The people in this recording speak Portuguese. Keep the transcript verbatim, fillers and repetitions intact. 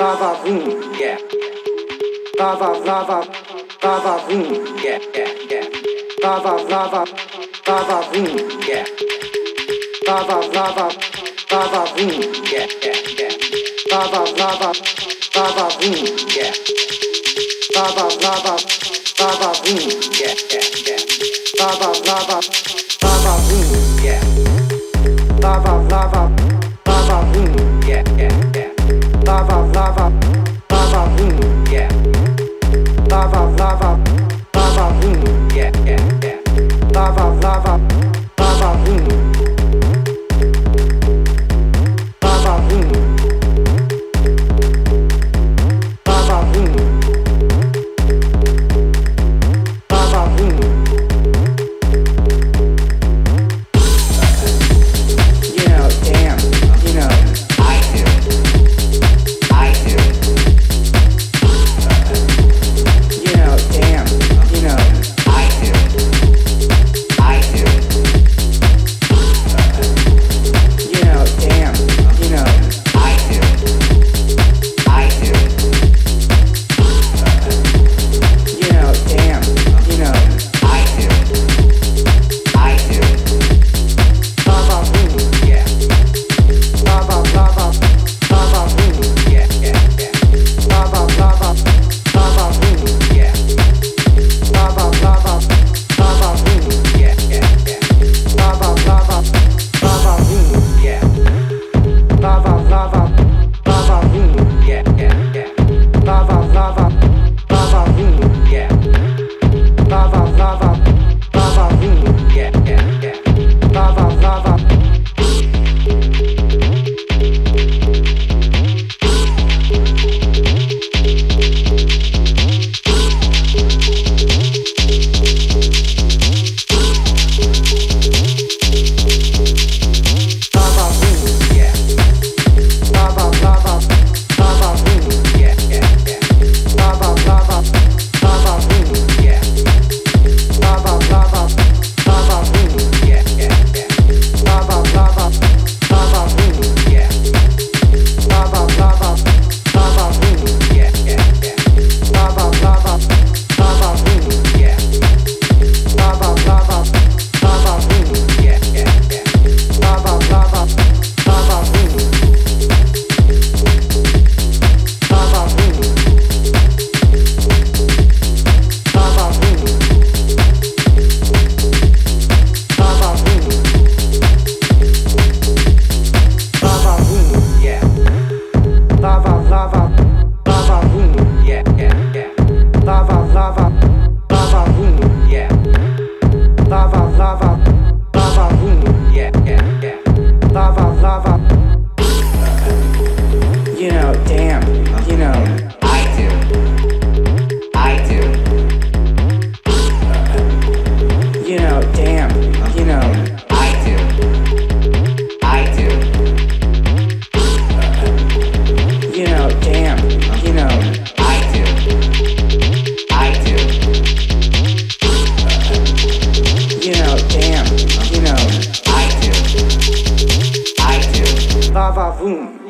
va boom, yeah. Va va va va va va boom, yeah yeah yeah. Va va va va va va boom, yeah. Va va va va va va boom, yeah yeah yeah. Va va va va va va boom, yeah. Va va va va va va boom, yeah yeah yeah. Va va va va va va boom, yeah. Va va va va va va boom, yeah yeah yeah. Va va va va va va boom, yeah. Va va va va va va boom, yeah yeah yeah. Va va va va va va boom. Va va boom. Va va boom. Va va boom. You know, damn, you know, I do. I do. You know, damn, you know, I do. I do. You know, damn, you know, I do. I do. You know, damn, you know, I do. I do. Ba ba boom, yeah. Ba ba ba ba ba ba boom, yeah yeah yeah. Ba ba ba ba ba ba boom, yeah. Ba ba ba ba ba ba boom, yeah yeah yeah. Ba ba ba ba ba ba boom, yeah. Ba ba ba ba ba ba boom, yeah yeah yeah. Ba ba ba ba ba ba boom, yeah. Ba ba ba ba ba ba boom, yeah yeah yeah. Ba ba ba ba. Baba boom, yeah. Baba baba baba boom, yeah yeah yeah. Baba baba baba boom, yeah. Baba baba baba boom, yeah yeah yeah. Baba baba baba boom, yeah. Baba baba baba boom, yeah yeah yeah. Baba baba baba boom, yeah. Baba baba baba boom, yeah yeah yeah. Baba baba baba boom. Baba boom. Baba boom. Baba boom. Baba boom, yeah. Baba baba baba boom, yeah yeah yeah. Baba baba baba boom, yeah. Baba baba baba boom, yeah yeah yeah. Baba baba. You know, damn, you know, I do. I do. You know, damn, you know, I do. I do. You know, damn, you know, I do. I do. You know, damn, you know, I do. I do. Va va voom.